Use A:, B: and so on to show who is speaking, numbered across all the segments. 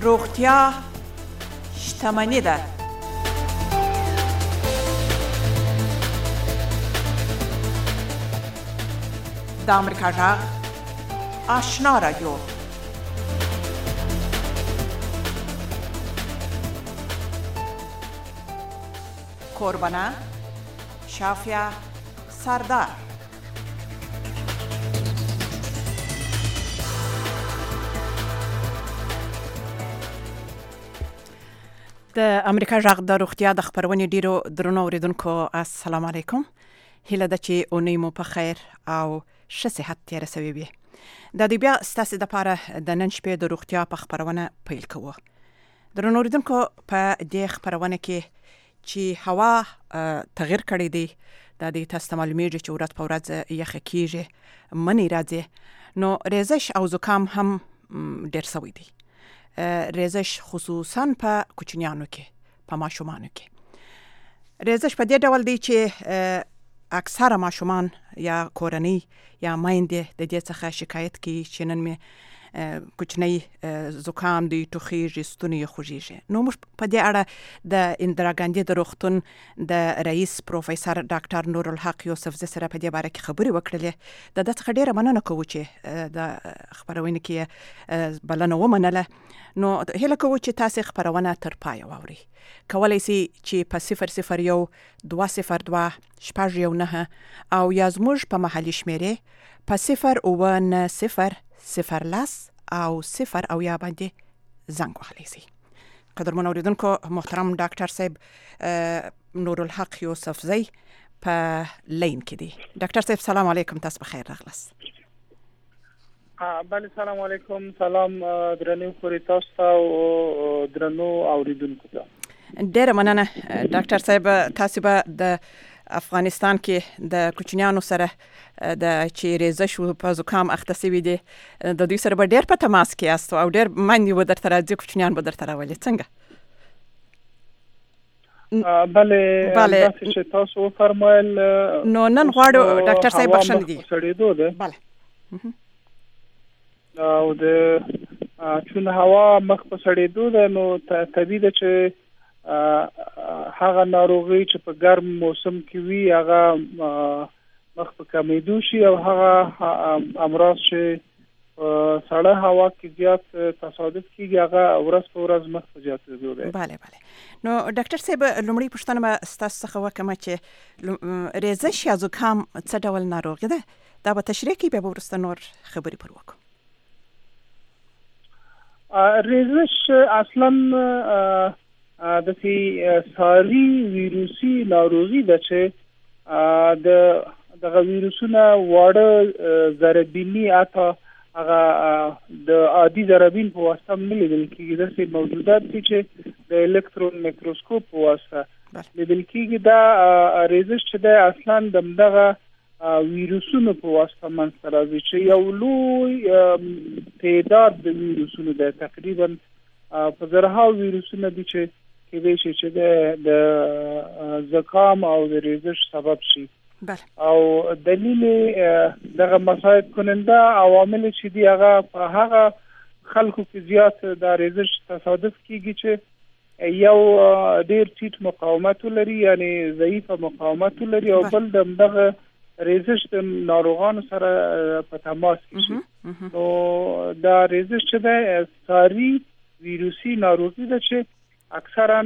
A: روغتیا شتمني ده. د امریکا غږ آشنا رادیو. کوربانه شافیا سردار. د امریکا غږ د روغتیا د خبرونې ډیرو درنو اوریدونکو السلام علیکم. هیله ده چې اونۍ مو په خیر او ښه صحت تیر سوي وي. د دې بیا ستاسو د لپاره د نن شپې د روغتیا په خبرونه پیل کوو. درنو اوریدونکو په دې خبرونه کې چې هوا تغیر کړی دی، د دې تاسو معلومیږي چې ورځ په ورځ یخه کیږي، منی راځي، نو ریزش او زکام هم ډیر سوي دي. ریزش خصوصا په کوچنیانو کې، په ماشومانو کې. ریزش په دې ډول دی چې اکثره ماشومان یا کورنۍ یا میندې د دې څخه شکایت کوي چې نن مې کوچنی زکام دی، ټوخیږي، ستونی خوږیږي. نو موږ په دې اړه د اندرا ګاندي د روغتون د رئیس پروفیسور ډاکټر نورالحق یوسفزي سره په دې باره کې خبرې وکړلې. د دې څخه ډیره مننه کوو چې د خبرونه کې بلنه ومنله. نو هیله کوو چې تاسو خبرونه تر پای واورئ. کولای شئ چې په 001 202 619 او یا زموږ په محلي شمیرې په 090 0 او 0 او یا باندې زنګ وهلی شئ. قدرمن اوریدونکو، محترم ډاکټر صاحب نورالحق یوسفزي په لین کې دی. ډاکټر صاحب سلام علیکم، تاسو بخیر راغلاست.
B: بله سلام علیکم. سلام درنو خوري تاسو او درنو اوریدونکو ته.
A: ډیره مننه ډاکټر صاحب. تاسو به د افغانستان کې د کوچنیانو سره د چې ریزش په زکام اخته سوي دي، د دوی سره به ډیر په تماس کې یاست او ډیر منډې به درته راځي، کوچنیان به درته راولي. څنګه؟
B: بله تاسو چې تاسو فرمایل،
A: نو نن غواړو ډاکټر صاحب بخښنه دي.
B: بله او د چون هوا مخ په سړېدو ده، نو طبیعي ده چې هغه ناروغي چې په ګرم موسم کې وي هغه مخ په کمیدو شي، او هغه امراض چې سړه هوا کې زیات تصادف کیږي هغه ورځ په ورځ مخ په زیاتېدو ده.
A: بله نو ډاکټر صاحب لومړی پوښتنه به ستاسو څخه وکړم چې ریزش یا زکام څه ډول ناروغي ده؟ دا به تشریح کړئ، بیا به وروسته نور خبرې پر وکړو.
B: ریزش اصلا د ساري ویروسي ناروغي ده چې دغه ویروسونه واړه ضربیني اته هغه د عادي ضربین په واسطه نه لیدل کېږي، داسې موجودات دي چې د الکترون میکروسکوپ په واسطه لیدل کېږي. دا ریزش چې ده اصلا دغه ویروسونو په واسطه منځته راځي چې یو لوی تعداد د ویروسونو ده، تقریبا په زرهاو ویروسونه دي چې کېدای شي چې د زکام او د ریزش سبب شي. او دلیل دغه مساعد کننده عوامل چې دي هغه خلکو کې زیات د ریزش تصادف کیږي چې یو ډیر ټیټ مقاومت لري، یعنی ضعیف مقاومت لري، او بل دغه ریزش د ناروغانو سره په تماس کې شي. نو دا ریزش چې ده ساري ویروسي ناروغي ده چې اکثرا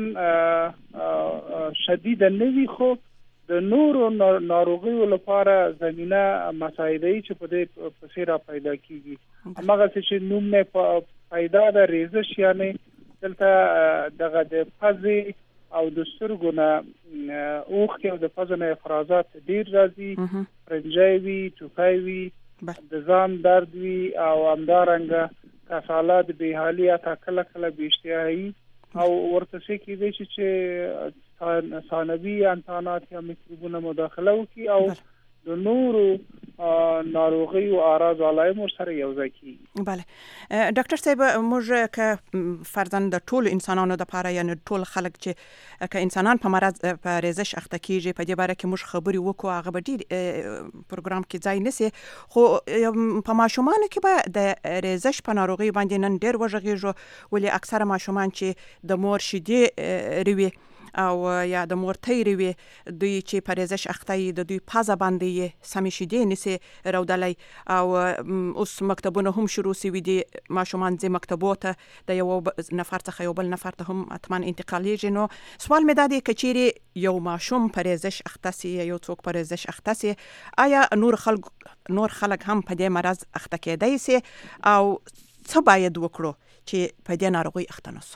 B: شدید نه وي، خو د نورو ناروغیو لپاره زمینه مساعده‌ای چې په دې پسې را پیدا کیږي. هغه چې نوم نه پیدا د ریزش، یعنی دلته دغه د پزې او د سترګو نه اوښکې او د پزې نه افرازات ډیر راځي، پرنجی وي، ټوخی وي، د ځان درد وي، او همدارنګه کسالات، بېحالي، یا کله کله بېاشتهایي، او ورته کېدای شي چې ثانوي انتانات یا میکروبونه مداخله وکړي او د نورو ناروغي او اعراض علائم سره یو ځای کیږي.
A: بله ډاکټر صاحب موږ که فرضاً د ټول انسانانو د لپاره یعنی ټول خلک چې که انسانان په مرض په ریزش اخته کیږي په دې باره کې موږ خبرې وکړو هغه به ډیر پروګرام کې ځای نسی خو په ماشومان کې به د ریزش په ناروغي باندې نن ډیر وژغیږي ولې اکثره ماشومان چې د مور شیدې روي او یا د مور تیری وي دوی چې په ریزش اخته د دوی پازه باندې سمې شیدې نسی رودلی او اوس مکتبونه هم شروع سوي دي ماشومان ځي مکتبو ته د یو نفر څخه یو بل نفر ته هم اتمن انتقالیږي. نو سوال مې دا دی که چیرې یو ماشوم په ریزش اخته سي یو څوک په ریزش اخته سي آیا نور خلک هم په دې مرض اخته کېدای سي او څه باید وکړو چې په دې ناروغي اخته نسو؟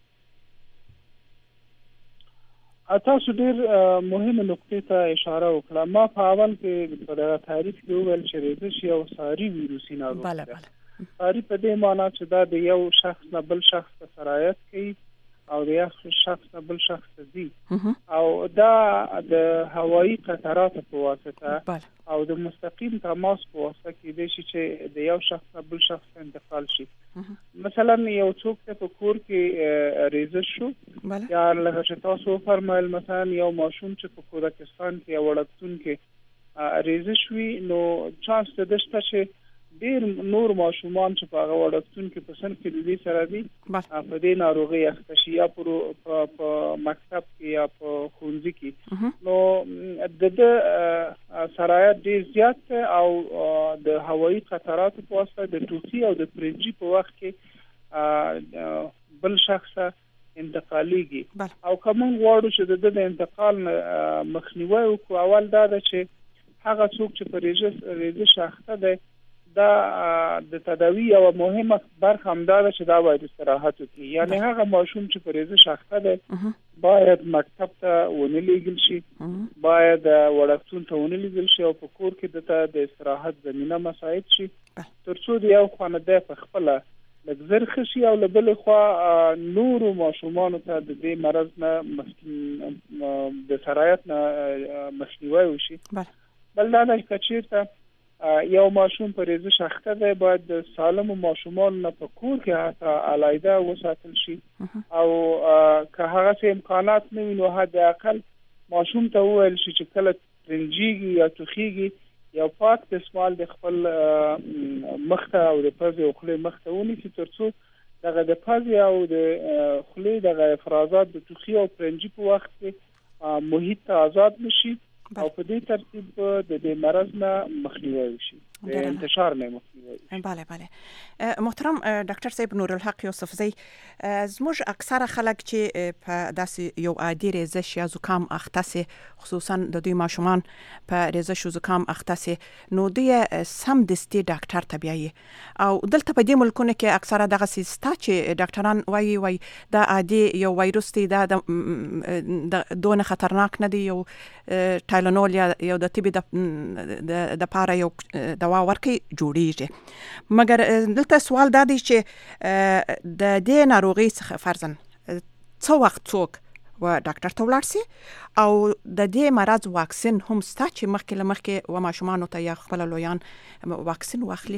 B: تاسو ډیر مهمه نقطې ته اشاره وکړه. ما په اول کې په دغه تعریف کې وویل چې ریزش یو ساري ویروسي ناروغي ده. ساري په دې معنی چې دا د یو شخص نه بل شخص ته سرایت کوي او د یو شخص نه بل شخص ته ځي او دا د هوایی قطراتو په واسطه او د مستقیم تماس په واسطه کې د شي چې د یو شخص نه بل شخص ته انتقال شي. مثلا یو څوک ته په کور کې ریزش شو یا لکه چې تاسو فرمایل مثلا یو ماشوم چې په کودکستان کې یا وړکتون کې ریزش وي نو چانس د دشته چې ډیر نور ماشومان چې په هغه وړکتون کې په صنف کې د دې سره دي په دې ناروغي اخته شي یا په مکتب کې یا په ښوونځي کې نو د سرایت ډیر زیات او د هوایی قطراتو په واسطه د ټوخي او د پرنجي په وخت کې بل شخص انتقالیږي او کوم غواړو چې د انتقال مخنیوي وکړو. اول دا ده چې هغه څوک چې په ریزش اخته دی دا د تداوی او مهمه برخه هم دا چې دا باید استراحت وکړي. یعنی هغه ماشوم چې په ریزش اخته دی باید مکتب ته ونه لیږل شي باید وړکتون ته ونه لیږل شي او په کور کې د استراحت زمینه مساعد شي ترڅو د یو خانواده په خپل لږ ښه شي او له بلې خوا نورو ماشومانو ته د دې مرض نه د سرایت نه مخنیوی وشي. بل دا چې چیرته یو ماشوم په ریزش اخته دی باید د سالمو ماشومانو نه په کور کې علیحده وساتل شي او که هغه څه امکانات نه وي نو حد اقل ماشوم ته وویل شي چې کله ترنجیږي یا ټوخیږي یو پاک دستمال د خپل مخ ته او د پزې او خولې مخ ته ونیسي ترڅو دغه د پزې او د خولې دغه افرازات د ټوخي او ترنجي په وخت کې محیط ته آزاد نشي او په دې ترتیب د دې مرض نه مخنیوي وشي د انتشار نه مخنیوي وشي.
A: بله محترم ډاکټر صاحب نور الحق یوسفزی زموږ اکثره خلک چې په داسې یو عادي ریزش یا زکام اخته سي خصوصا د دوی ماشومان په ریزش او زکام اخته سي نو دوی سم دستي ډاکټر ته بیايي او دلته په دې ملکونو کې اکثره دغه سیستا چې ډاکټران وایي دا عادي یو وایروس دی دا دونه خطرناک نه دی یو ټایلنول یا یو د طبي د پاره یو دوا ورکي جوړیږي مګر دلته سوال دا دی چې د دې ناروغي څخه فرضاً څو وخت څوک و ډاکټر ته ولاړ سي او د دې مرض واکسین هم ستا چې مخکې و ماشومانو ته یا خپل لویان واکسین واخلي؟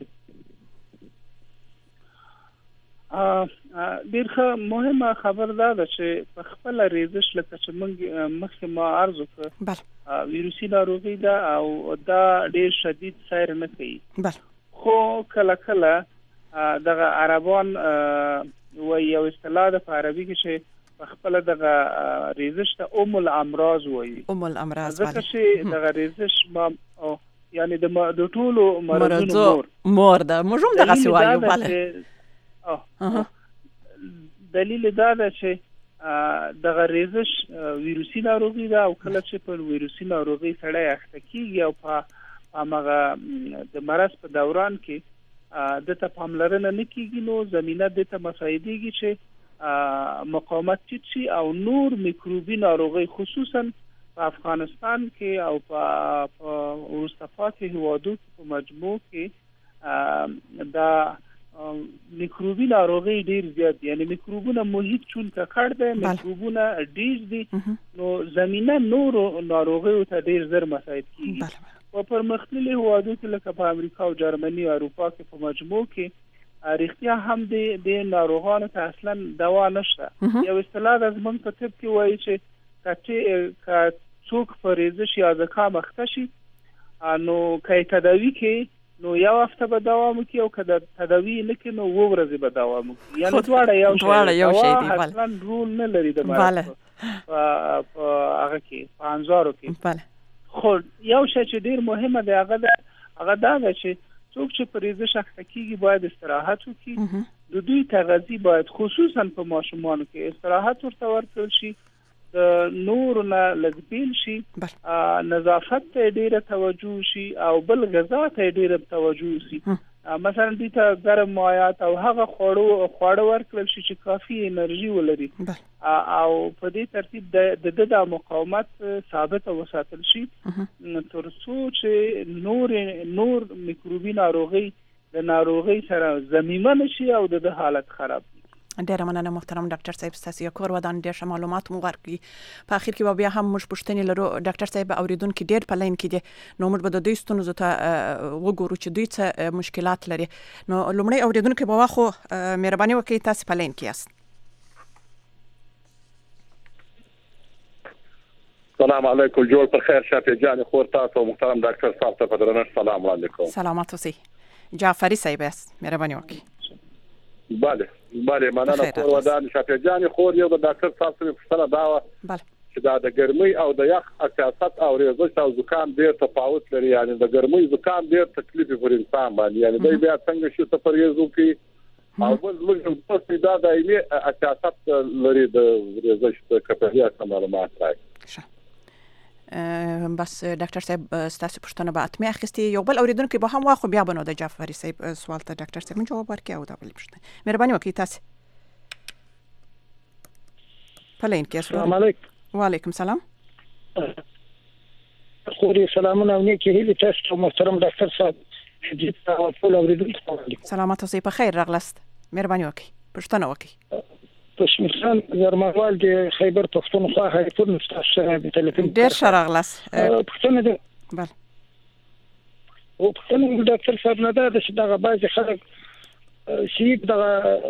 B: ډیر مهمه خبر ده چې په خپل ریزش لکه چې موږ مخکې ما عرض وکړ ویروسي ناروغي ده او دا ډیر شدید سیر نه کوي خو کله دغه عربان و یو اصطلاح ده په عربي کې چې په خپل دغه ریزش ته الامراض وایي. الامراض ځکه چې دغه ریزش ما یعنی د ټولو مرضونو
A: مور ده موږ هم دغه سی وایو. بله
B: دلیل دا ده چې دغه ریزش ویروسي ناروغي ده او کله چې په ویروسي ناروغي سړی اخته کیږي او په هغه د مرض په دوران کې د ته پاملرنه نه کیږي نو زمينه د ته مساعدېږي چې مقاومت ټیټ شي او نور میکروبي ناروغي خصوصا په افغانستان کې او په وروسته پاتې هیوادو په مجموع کې دا میکروبي ناروغي ډیر زیات دي یعنی میکروبونه محیط چون کړه ده میکروبونه ډیر دي نو زمينه نور ناروغي ته ډیر زر مساعد کیږي. په پرمختللي هېوادونو کې لکه په امریکا او جرمني او اروپا کې په مجموع کې رښتیا هم د ناروغانو ته اصلا دوا نشته. یو اصطلاح د زمونږ په طب کې وایي چې څوک په ریزش یا زکام اخته شي نو که تداوی کې نو یو هفته به دوام وکړي او که د تداوی نه کړي نو 2 ورځې به دوام وکړي. یعنې دواړه یو شی دي. اصلا رول نه لري د مرض په هغه کې په انظارو کې. خو یو شی چې ډیر مهمه دی هغه دا ده چې څوک چې په ریزش اخته کېږي باید استراحت وکړي. د دوی تغذیه باید خصوصا په ماشومانو کې استراحت ورته ورکړل شي، نور نه لګبیل شي، نظافت ته ډیره توجه شي او بل غذا ته ډیره توجه شي. مثلا دوی ته ګرم مایات او هغه خواړه ورکړل شي چې کافي انرژي ولري او په دې ترتیب د مقاومت ثابت وساتل شي تر څو چې نور میکروبي ناروغي د ناروغي سره ضمیمه نشي او د حالت خراب.
A: ډیره مننه محترم ډاکټر صاحب، ستاسو کور ودان ډیر معلومات مو ورکړي. په اخر کې بیا هم موږ پوښتنې لرو ډاکټر صاحب، اوریدونکو ډیر په لاین کې دي نو موږ به د دوی ستونزو ته وګورو چې دوی څه مشکلات لري. نو لومړی اوریدونکو به واخو مهرباني وکړئ تاسو په لاین کې یاست.
C: السلام علیکم، جوړ پر خیر شافعي جان خور تاسو محترم ډاکټر صاحب ته په درنښت سلام علیکم.
A: سلامات اوسئ. جعفری صاحب است، مهرباني وکړئ.
C: بله مننه خور ودان شافعي جان خور. یو د ډاکټر صاحب څخه پوښتنه دا و چې دا د ګرمۍ او د یخ اساسات او ریزش او زکام ډیر تفاوت لري. یعنی د ګرمۍ زکام ډیر تکلیف پر انسان باندې، یعنی دوی بیا څنګه شي ته پرېزو کې او بل موږ په دا دایمي اساسات لري د ریزش د کپړیا معلومات راځي.
A: بس ډاکټر صاحب ستاسو پوښتنه به اتمه اخیستي. یو بل اوریدونکو به هم واخو بیا بنو د جعفری صاحب سوال ته ډاکټر صاحب جواب ورکړي او دا بل پوښتنه. مهرباني وکړئ تاسو. پلین کې
D: السلام علیکم.
A: وعلیکم السلام.
D: خوري سلامونه او نیکی هیله تاسو محترم ډاکټر صاحب حجت او ټول اوریدونکو
A: سلامات اوسئ، په خیر راغلاست. مهرباني وکړئ پوښتنه وکړئ.
D: پښمنخان زرموال د خیبر پښتونخوا هایفون تاسو سره په ټلیفون
A: ډیر شراغلاس
D: پښتنه ده.
A: بل
D: او پښتنه ډاکټر صاحب نه ده چې دا بعض خلک چې دا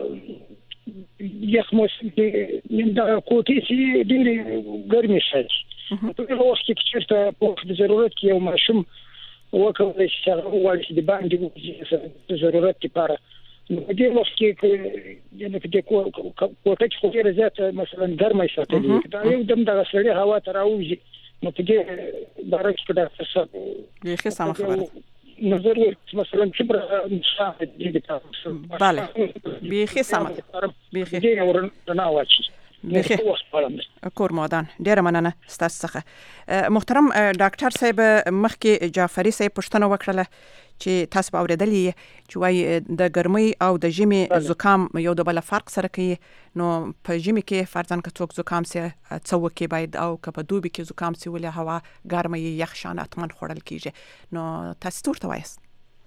D: یخ موسم کې دا کوټې چې ډېر ګرمي شي په هغه وخت کې چې په ضرورت کې یو ماشوم وکولای شي چې وایي د باندې د ضرورت لپاره نو په دې وخت کې یعنی په دې کوټه کې خو ډېر زیات مثلا ګرمه ساتلي دا یو دم د سړې هوا ته راوځي نو په دې باره کې ډاکټر صاحب
A: یې سم خبره
D: نظر مثلا چې مشاهد دي تاسو
A: bale بیخي سم بیخي
D: دې ورنه واچي
A: کور مودان. ډیره مننه ستاسو څخه محترم ډاکټر صاحب. مخکې جعفری صاحب پوښتنه وکړه چې تاسو به اوریدلې چې وايي د ګرمۍ او د ژمي زکام یو د بل فرق سره کوي. نو په ژمي کې فرضاً که څوک زکام سي څو کې باید او که په دوبي کې زکام سي ولې هوا ګرمه یخ شان اتمن خورل کیږي. نو تاسو ورته وایست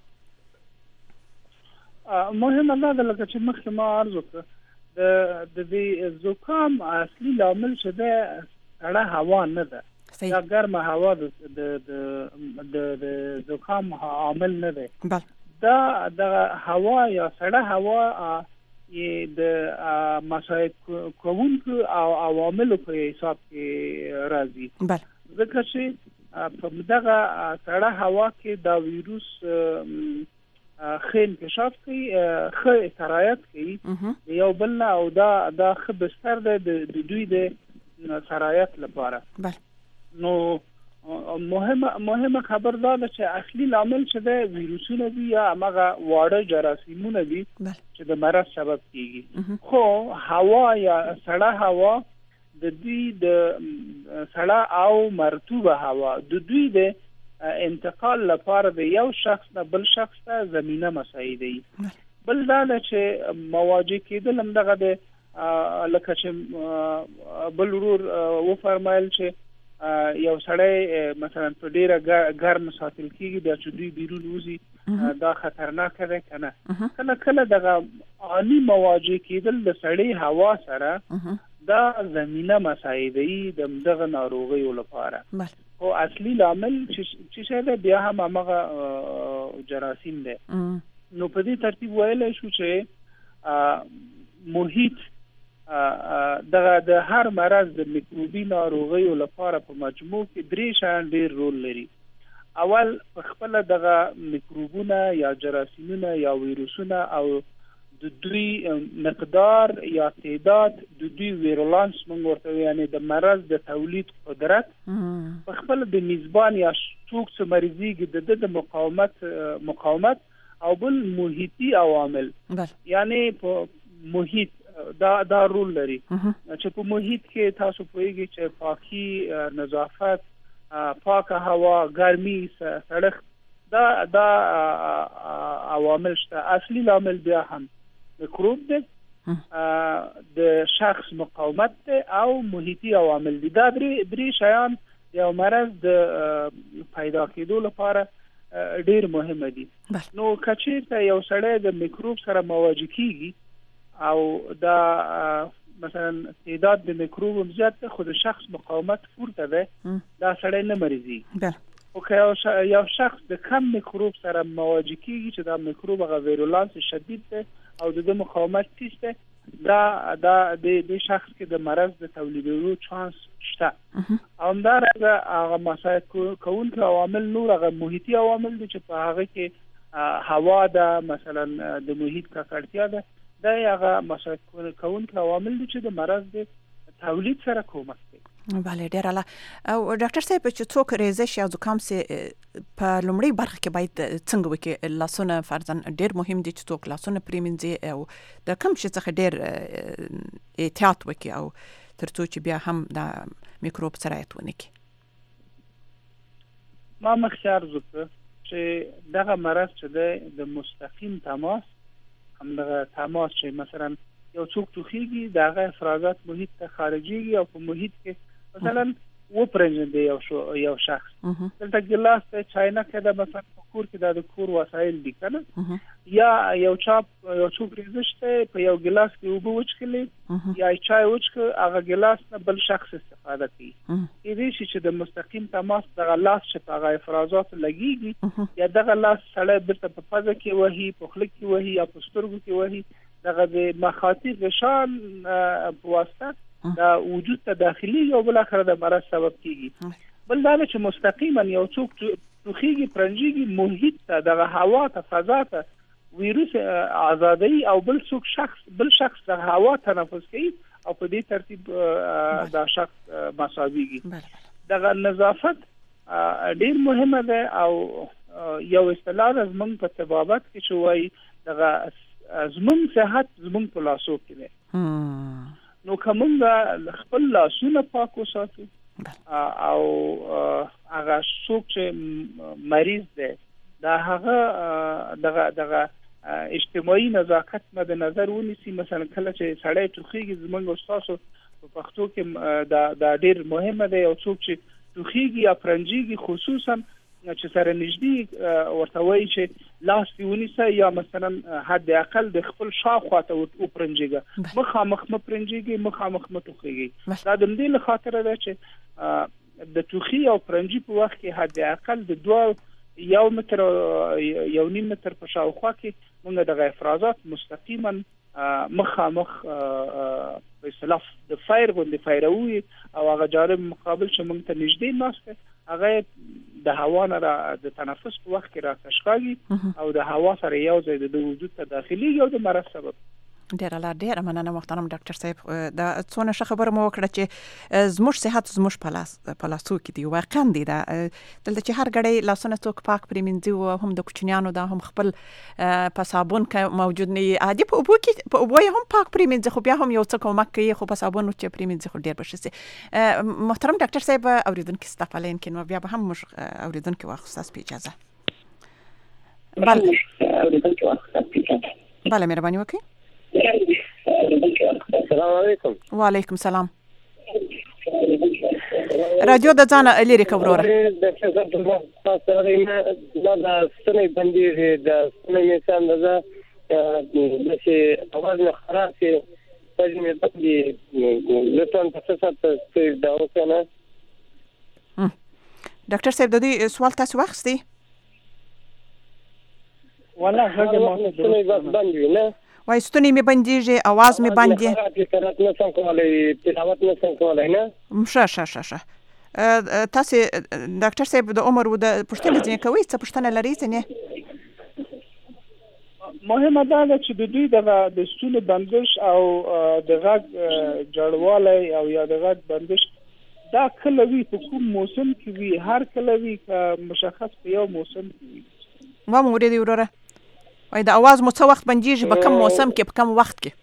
B: مهمه ده لکه چې مخکې ما عرض وکړ د دې زکام اصلي لامل چې ده سړه هوا نه ده، دا ګرمه هوا د زکام عامل نه ده. دا د هوا یا سړه هوا د مساعد کوونکو او عواملو په حساب کې راځي. ځکه چې په دغه سړه هوا کې دا ویروس خې انکشاف کوي، خې سرایت کوي یو بل او دا خې بستر ده د دوی د سرایت لپاره. نو مهمه خبر دا ده چې اصلي لامل چې د ویروسونو دي یا هغه واړه جراثیمونه دي چې د مرض سبب کیږي. خو هوا یا سړه هوا د دوی د سړه او مرطوبه هوا د دوی د انتقال لپاره د یو شخص نه بل شخص ته زمينه مساعدي. بل دا چې مواجه کېدل هم دغه د لکه چې بل ورور و فرمایل چې یو سړی مثلا په ډیره ګرم ساتل کېږي بیا چې دوی بیرون وځي دا خطرناک دی کنه. کله کله دغه عالی مواجه کېدل د سړی هوا سره دا زمينه مساعده‌ای د دغه ناروغیو لپاره او اصلي عامل چې څه بیا هم هغه جراثیم ده. نو په دې ترتیب ویل شو چې محیط د هر مرض د میکروبي ناروغیو لپاره په مجموع کې 3 شیان ډیر رول لري. اول په خپل دغه میکروبونه یا جراثیمونه یا ویروسونه او د دوی مقدار یا تعداد د دوی ویرولانس موږ ورته یعنی د مرض د تولید قدرت په خپل د میزبان یا څوک چې مریضیږي د مقاومت او بل محیطي عوامل یعنی په محیط دا رول لري چې په محیط کې تاسو پوهیږئ چې پاکي نظافت پاکه هوا ګرمي سړک دا عوامل شته. اصلي عامل بیا هم میکروب ده د شخص مقاومت ده او محیطي عوامل دي. دا درې شیان یو مرض د پیدا کېدو لپاره ډیر مهمه دي. نو کچېرته یو سړی د میکروب سره مواجه کیږي او دا مثلا تعداد د میکروب زیات ده خود شخص مقاومت پورته ده دا سړی نه مریضي. او که یو شخص د کم میکروب سره مواجه کیږي چې دا میکروب هغه ویرولانس شدید ده او د مقاومت ټیټ ده دا د شخص کې د مرض د تولیدولو چانس شته. او همدارنګه هغه مساعد کوونکي عوامل نور هغه محیطي عوامل دي چې په هغه کې هوا ده مثلا د محیط ککړتیا ده دا هغه مساعد کوونکي عوامل دي چې د مرض د تولید سره کومک کوي.
A: بله ډیر اعلی. او ډاکټر صاحب چې څوک ریزش یا زکام سي په لومړی برخه کې باید څنګه وکړي؟ لاسونه فرضاً ډیر مهم دي چې څوک لاسونه پریمنځي او د کم شي څخه ډیر احتیاط وکړي او ترڅو چې بیا هم د میکروب سرایت ونه کړي.
B: ما مخکې عرض وکړ چې دغه مرض چې د مستقیم تماس همدغه تماس چې مثلا یو څوک توخیږي دغه افرازات محیط ته خارجيږي او په محیط کې مثلا و پرنځي یو شخص دلته ګلاس ته چاینا کې د مثلا کور کې د کور وسایل دي کنه یا یو څوک ریزشته په یو ګلاس کې وبو وچکلې یا چای وچک هغه ګلاس نه بل شخص استفاده کوي. دې چې د مستقیم تماس دغه لاس چې په هغه افرازات لګيږي یا دغه لاس سړی برته په پزه کې وهي په خله کې وهي یا په سترګو کې وهي دغه د مخاطر غشان په واسطه دا وجود ته داخلي او بل اخر د مرض سبب کیږي. بل دا چې مستقیما یو څوک توخیږي پرنجيږي محیط ته دغه هوا ته فضا ته ویروس آزادي او بل شخص د هوا تنفس کوي او په دې ترتیب دا شخص مساويږي. دغه نظافت ډیر مهمه ده او یو اصطلاح زمونږ په طبابت کې شوی دغه زمونږ صحت زمونږ په لاسو کې ده. نو کومه خپل لاسونه پاک وساتو او هغه څوک چې مریض ده دا هغه دغه اجتماعي نزاکت مد نظر ونیسي. مثلا کله چې سړی توخیږي زمونږ استادو په پښتو کې دا ډیر مهمه ده. یو څوک چې توخیږي یا پرنجيږي خصوصا چې سره نږدې ورته وایي چې لاس ونیسه یا مثلا حد اقل د خپل شاوخوا ته وپرنجيږي مخامخ مپرنجيږي مخامخ متوخیږي. دا د دې لخاطر ده چې د توخي او پرنجي په وخت کې حد اقل د 2 متر یو نیم متر په شاوخوا کې موږ د افرازات مستقیما مخامخ په اصطلاح د فایر غوندې فایروي او هغه جانب مقابل چې موږ ته نږدې ناشته هغه د هوا نه د تنفس په وخت کې راکشکاږي او د هوا سره یو ځای د وجود ته داخلي یو د مرض سبب.
A: ډیر مننه محترم ډاکټر صاحب. دا څونه ښه خبره مو وکړه چې زموږ صحت زموږ په لاسو کې دی. واقعا دی دا دلته چې هر غړی لاسونه څوک پاک پریمنځي او هم د کوچنیانو دا هم خپل په صابون کې موجود نه عادي په اوبو کې په اوبو هم پاک پریمنځي خو بیا هم یو څه کومک کوي خو په صابون چې پریمنځي خو ډیر بشي. محترم ډاکټر صاحب اوریدونکو ستاسو کې نو بیا به هم اوریدونکو واخصاص په اجازه. بله مهرباني وکړئ.
E: السلام علیکم.
A: وعلیکم السلام. رادیو د ځان لري کوروره
E: د څه د تاسو د سنې باندې د سنې انسان د چې اواز نه خراب شي پزمه باندې لټون تاسو ته دا وکنه.
A: ډاکټر صاحب د دې سوال تاسو واخستي؟
B: والله هغه ما
E: باندې نه
A: وای ستونی می بنديږي आवाज می باندې
E: قرات نه څنګه کولای تلاوت نه څنګه کولای نه
A: شه تاسو ډاکټر صاحب د عمر و د پښتنه ځنه کوي څه پښتنه لري ځنه
B: مهمه ده چې د دوی د ستوني بندش او د غږ جوړوالی او یا د غږ بندش دا کله وی په کوم موسم کې وی هر کله وی مشخص په یو موسم کې وی
A: ما موري دی وروره وای د आवाज مو څه وخت بنديږي په کوم موسم کې په کوم وخت کې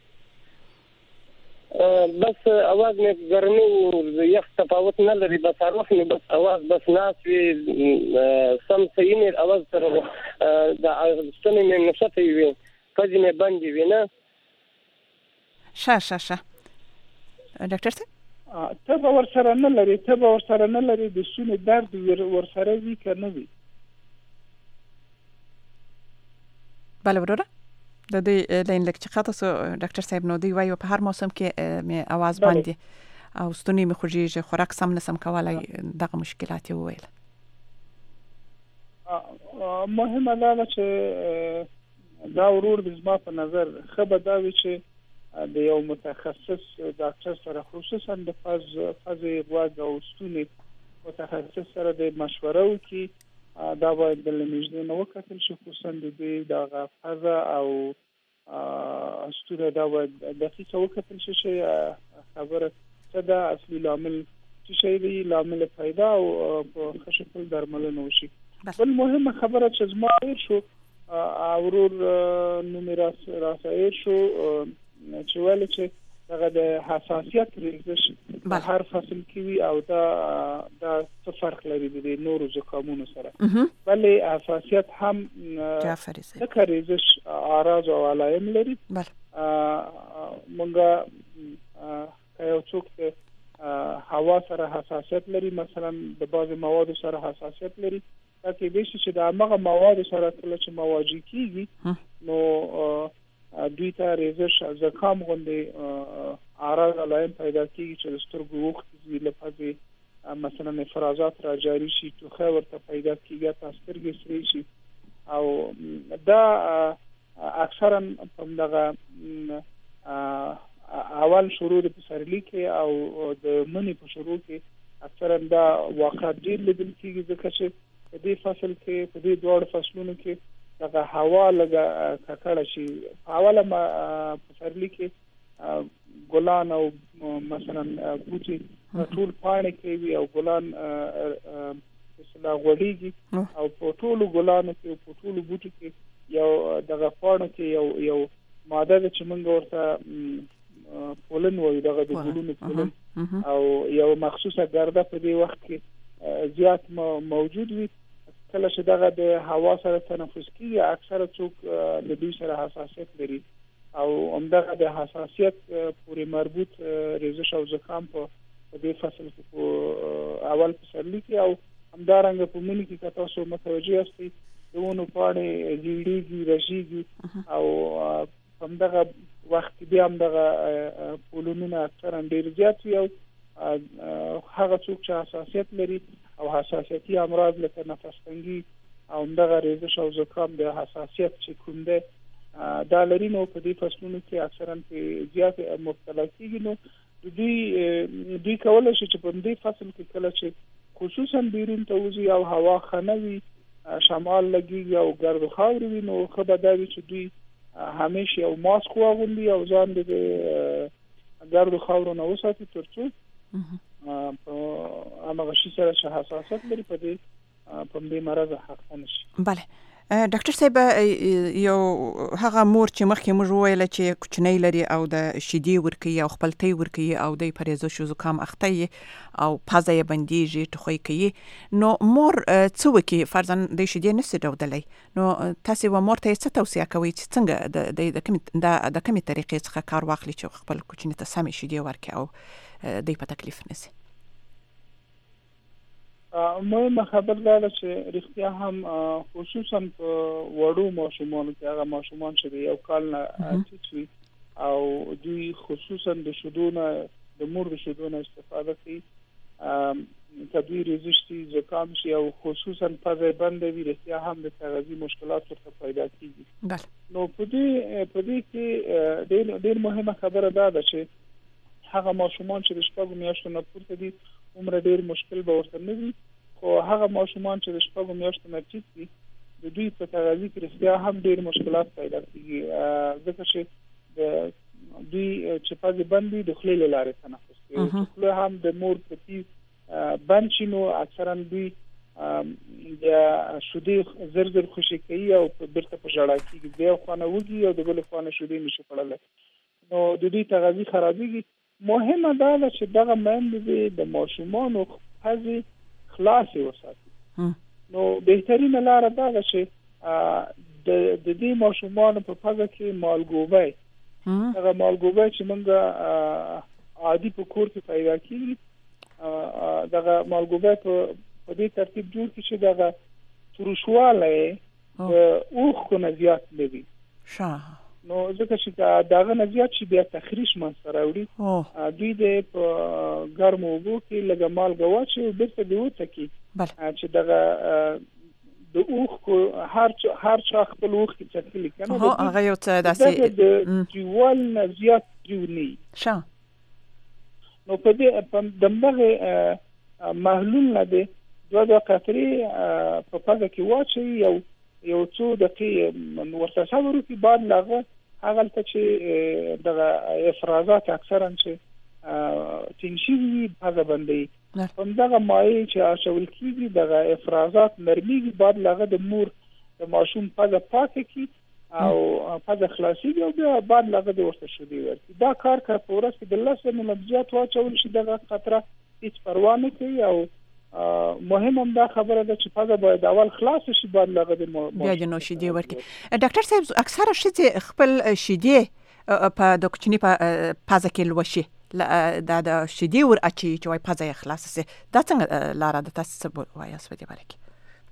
E: بس आवाज مې ګرمي یخ تفاوت نه لري بس هر وخت مې بس आवाज بس ناس وي سم صحیح مې आवाज سره د ستوني مې نشته وي کله مې باندې وي نه
A: شه ډاکټر صاحب
B: ته ور سره نه لري د ستوني درد ور سره وی کنه وی
A: بله وروره د دې لین لک چې خاطر سو ډاکټر صاحب نو دی وایو په هر موسم کې مې आवाज باندې او ستونی مې خوږیږي خوراک سم نسم کولای دغه مشکلات یې وویل
B: مهمه ده چې دا ورور د زما په نظر خبر دا وی چې د یو متخصص ډاکټر سره خصوصا د فاز غوږ او ستوني متخصص سره د مشوره وکړي دا باید د لمجنې نو وکتل شي خصوصا د دې د غفزه او ستوره دا باید دقیقه وکتل شي خبره څه ده اصلي لامل چې شی دی لامل پیدا او په خشکل درملنه وشي بل مهمه خبره چې زما شو اورور نومراس راسای شو چې ولې چې دغه د حساسیت ریزش په هر فصل کې وي او دا څه فرق لري د نورو زکامونو سره بلې حساسیت هم د ریزش اعراض او علائم لري مونږه یو څوک هوا سره حساسیت لري مثلا د بعض موادو سره حساسیت لري ترڅو د شي چې د هغه موادو سره کله چې مواجه کیږي نو دوی ته ریزش زکام غوندي اعراض علائم پیدا کیږي چې د سترګو وخت زی لپاره مثلا افرازات را جاری شي توخه ورته پیدا کیږي تاسو سترګې سری شي او دا اکثرا په دغه اول شروع د پسرلی کې او د منی په شروع کې اکثرا دا واقعات ډیر لیدل کیږي ځکه چې په دې فصل کې په دې دوه فصلونو کې دغه هوا لګه ککړه شي اوله پسرلی کې ګلان او مثلا بوټي ټول پاڼې کوي او ګلان مثلا غوړيږي او په ټولو ګلانو کې په ټولو بوټو کې یو دغه پاڼو کې یو ماده چې موږ ورته پولن وایو دغه د ګلونو پولن او یو مخصوصه ګرده په دې وخت کې زیات موجود وي کله چې دغه د هوا سره تنفس کیږي اکثره څوک د دوی سره حساسیت لري او همدغه د حساسیت پورې مربوط ریزش او زکام په دې فصل کې په اول پسرلی کې او همدارنګه په مني کې تاسو متوجه یاستئ دونه پاڼې جوړیږي راشيږي او همدغه وخت بیا همدغه پولونونه اکثرا ډیر زیات وي او هغه څوک چې حساسیت لري او حساسیتي امراض لکه نفس تنګي او دغه ریزش او زکام د حساسیت چې کوم ده دا لري نو په دې فصلونو کې اکثرا په زیات مبتلا کیږي نو دوی کولای شي چې په دې فصل کې کله چې خصوصا بیرون ته وځي او هوا خنوي شمال لګي او ګرد خاوري وي نو خدای دا وي چې دوی همیشه یو ماسک واغوندي او ځان د ګرد خاورو نه وساتي ترڅو اما غشي سره حساسیت لري په دې مرض حق نشي
A: بله ډاکټر صاحب یو هغه مور چې مخکې موږ وویل چې کوچنی لري او د شیدې ورکوي او خپلتۍ ورکوي او د پرهیزش زکام اخته او پزه یې بندیږي ټوخی کوي نو مور څه وکړي فرضاً د شیدې نشي ډودلی نو تاسو و مور ته څه توصیه کوئ چې څنګه د کومې طریقې څخه کار واخلي چې خپل کوچني ته سمې شیدې ورکړي او دوی په تکلیف نشي
B: مهمه خبر دا ده چې رښتیا هم خصوصا په وړو ماشومانو کې هغه ماشومان چې یو کال نه ټیټ وي او دوی خصوصا د شودونه د مور د شودونه استفاده کوي تدویر زشتي زکام شي او خصوصا پزای بند وي رښتیا هم د تغذیه مشکلات ورته پیدا کیږي. نو په دې کې ډېر مهمه خبره ده چې هغه ماشومان چې د شپږو میاشتو نه پورته دي عمر ډېر مشکل به ورته نه وي، خو هغه ماشومان چې د شپږو میاشتو نه ټیټ دي د دوی په تغذیه کې رښتیا هم ډېر مشکلات پیدا کیږي، ځکه چې د دوی چې پزې بند وي د خولې له لارې تنفس کوي، چې خوله هم د مور په بند شي نو اکثرا دوی د شودې زر خوشې کوي او بیرته په ژړا کېږي، د یو خوا نه وږي او د بلې خوا نه شودې نشي خوړلی، نو د دوی تغذیه خرابېږي. مهمه دا ده چې دغه میندې د ماشومانو پزې خلاصې وساتي. نو بهترینه لاره دا ده چې د دې ماشومانو په پزه کې مالګوبی، هغه مالګوبی چې موږ عادي په کور کې پیدا کېږي، دغه مالګوبی په دې ترتیب جوړ کړي چې دغه ترشوالی د اوښکو نه زیات نه وي. نو ځکه چې دغه نه زیات شي بیا تخریش منځته راوړي، دوی د په ګرمو اوبو کې لږه مالګه واچوي او بیرته دې وڅکي چې دغه د اوښکو هر چا خپل اوښکې څکلي که نه
A: هغه یو څه داسې
B: د تریوال نه زیات تریو نه وي. نو په دې دغه محلول نه دی 2 قطرې په پزه کې واچوي یو څو دقیقې ورته صبر وکړي، بعد له هغه چې دغه افرازات اکثرا چې تنشي وي پزه بندوي، همدغه مایع چې اچول کېږي دغه افرازات نرمیږي، بعد له هغه د مور د ماشوم پزه پاکه کړي او پزه خلاصېږي او بیا بعد له هغه د ورته شودې ورکړي. دا کار که په ورځ کې د 10 نه زیات واچول شي دغه قطره هیڅ پروا نه کوي، او مهم هم دا خبره ده چې پزه باید اول خلاص شي بعد له هغه
A: بیا د نو شیدې ورکړي. ډاکټر صاحب اکثره ښځې خپل شیدې په د کوچني په پزه کې لوشي، دا د شیدې ور اچي چې وای پزه یې خلاص شي، دا څنګه لاره ده؟ تاسو څه وایاست په دې باره کې؟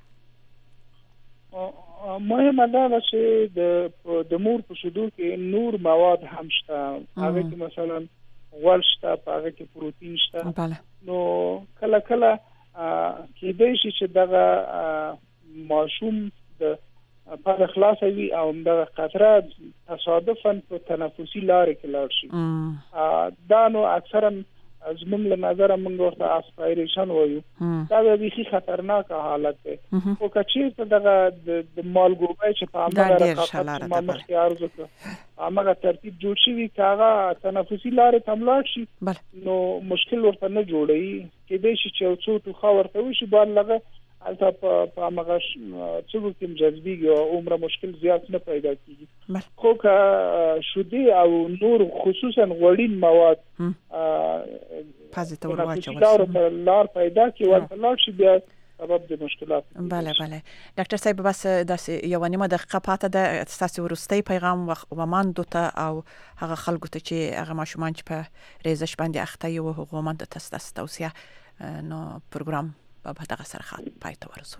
B: مهمه دا ده چې د مور په شیدو کې نور مواد هم شته، هغه کې مثلا غوړ شته، هغه کې پروتین شته. نو کله کېدای شي چې دغه ماشوم د پزه خلاصه وي او دغه قطره تصادفاً په تنفسي لارې کې لاړ شي. دا نو اکثرا زموږ له نظره موږ ورته اسپایریشن وایو، دا د بیخي خطرناک حالت دی. خو که چېرته دغه د مالګوبی چې په همغه رقابت ما مخکې عرض وکړه همغه ترتیب جوړ شوي که هغه تنفسي لارې ته ملاړ شي نو مشکل ورته نه جوړوي، کېدای شي چې یو څو ټوخه ورته وشي، بعد له هغه هلته په همغه څوکو کې جذبېږي او عمره مشکل زیات نه پیدا کېږي. خو که شودې او نور خصوصا غوړین مواد
A: پزې ته ور واچول
B: لار پیدا کړي ورته لاړ شي بیا سبب د مشکلات.
A: بله ډاکټر صاحب بس داسې یوه نیمه دقیقه پاته ده، ستاسې وروستی پیغام وماندو ته او هغه خلکو ته چې هغه ماشومان چې په ریزش باندې اخته وي او هغو ماندو ته ستاسو توصیه، نو پروګرام په دغه سره پای ته ورسو.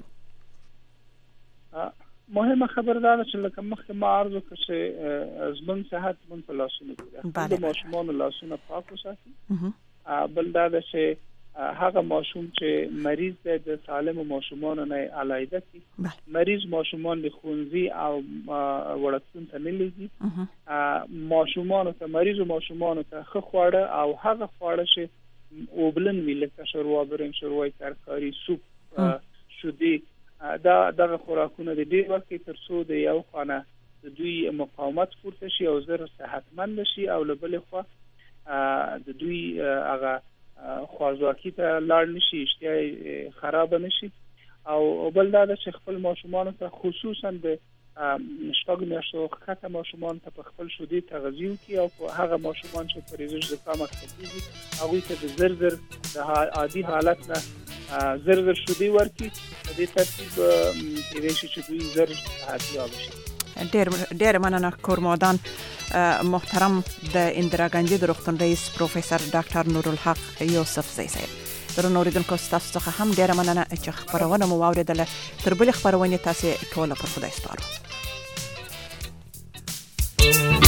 B: مهمه خبر دا ده چې لکه مخکې ما عرض وکړه چې زموږ صحت زموږ په لاسونو کې ده، د ماشومانو لاسونه پاک وساتي. بل دا ده چې هغه ماشوم چې مریض دی د سالمو ماشومانو نه علیحده کړي. مریض ماشومان د ښوونځي او وړکتون ته نه لیږي، ماشومانو ته مریضو ماشومانو ته ښه خواړه او هغه خواړه چې اوبلن وي لکه شوروا، برنج شوروا، ترکاري، سوپ، شودې، دغه خوراکونه د ډېر وخت تر څو د یو خانه د دوی مقاومت پورته شي او زر صحتمند شي او له بلې خوا د دوی هغه خوارځواکي ته لاړ نشي، اشتها خراب نشي. او بل دا ده چې خپل ماشومانو ته خصوصا د شپږ میاشتو ښکته ماشومان ته په خپل شودې تغذیه وکړي او هغه ماشومان چې په ریزش زکام اخته کېږي هغوی ته د زر د عادي حالت نه زر شودې ورکړي. په دې ترتیب کېدای شي چې دوی زر صحتیاب شي.
A: ډېر مننه کورمادان محترم د اندرا ګاندي د روغتون رئیس پروفیسور ډاکټر نورالحق یوسفزی صاحب. درنو اوریدونکو ستاسو څخه هم ډېره مننه چې خپرونه مو واورېدله. تر بلې خپرونې تاسې ټوله پر خدای سپارو.